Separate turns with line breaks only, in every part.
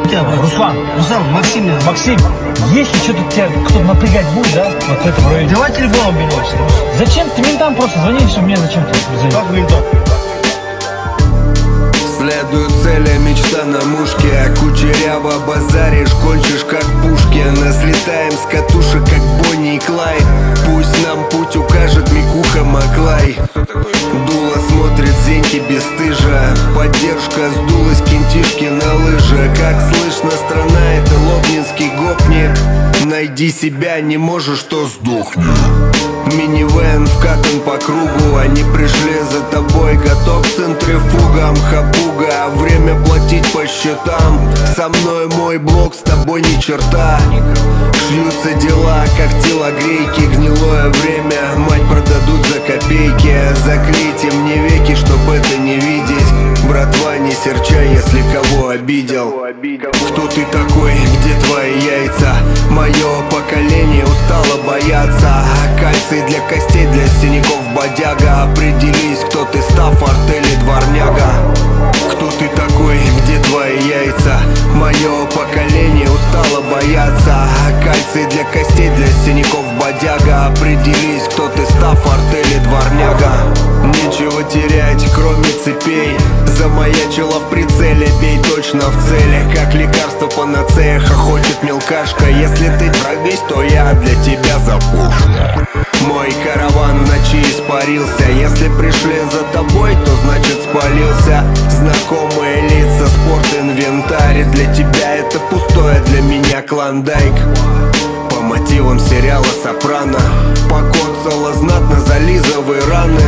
тебя, брат?
Руслан.
Руслан, Максим меня.
Максим, если что-то тебя кто-то напрягать будет, да? Вот это в районе.
Давай телефон беремся.
Зачем ты ментам просто звонишь, что мне зачем ты звонишь?
Как ментам?
Следует цели, мечта на мушке, а кучеряво базаришь, кончишь как Пушкин. Слетаем с катушек, как Бонни и Клайд. Пусть нам путь укажет Микуха Маклай. Дуло смотрит зеньки бесстыжа. Поддержка сдулась, кентишки на лыжи. Как слышно, страна это лобнинский гопник. Найди себя, не можешь, то сдохни. Минивэн вкатан по кругу. Они пришли за тобой, готов к центрифугам. Хапуга, время платить по счетам. Со мной мой блок, с тобой ни черта. Шьются дела, как телогрейки. Гнилое время, мать продадут за копейки. Заклейте мне веки, чтобы это не видеть. Братва, не серчай, если кого обидел. Кто ты такой, где твои яйца? Мое поколение устало бояться. Кальций для костей, для синяков бодяга. Определись, кто ты, Стаффорд или дворняга. Кто ты такой, где твои яйца? Мое поколение устало бояться. Кальций для костей, для синяков бодяга. Определись, кто ты, Стаффорд или дворняга. Нечего терять, кроме цепей. Замаячила в прицеле, бей точно в цели. Как лекарство панацея, хохочет мелкашка. Если ты трагист, то я для тебя запущу. Мой караван в ночи испарился. Если пришли за тобой, то значит спалился. Знакомые лица, спорт-инвентарь. Для тебя это пустое, для меня клондайк. По мотивам сериала «Сопрано» покоцала знатно, зализывай раны.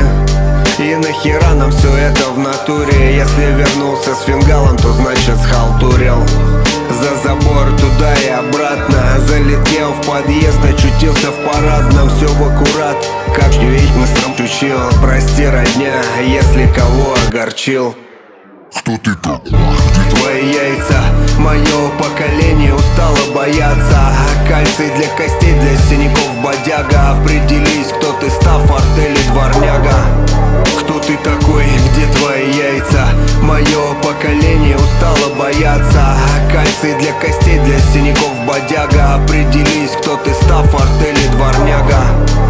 И нахера нам все это в натуре? Если вернулся с фингалом, то значит схалтурил. За забор туда и обратно. Залетел в подъезд, очутился в парадном. Все в аккурат, как ведьмы сам чучил. Прости, родня, если кого огорчил.
Кто ты такой?
Где твои яйца? Мое поколение устало бояться. Кальций для костей, для синяков бодяга. Определись, кто ты, Стаффорд или дворняга. Кто ты такой, где твои яйца? Мое поколение устало бояться. Кальций для костей, для синяков бодяга. Определись, кто ты, Стаффорд или дворняга.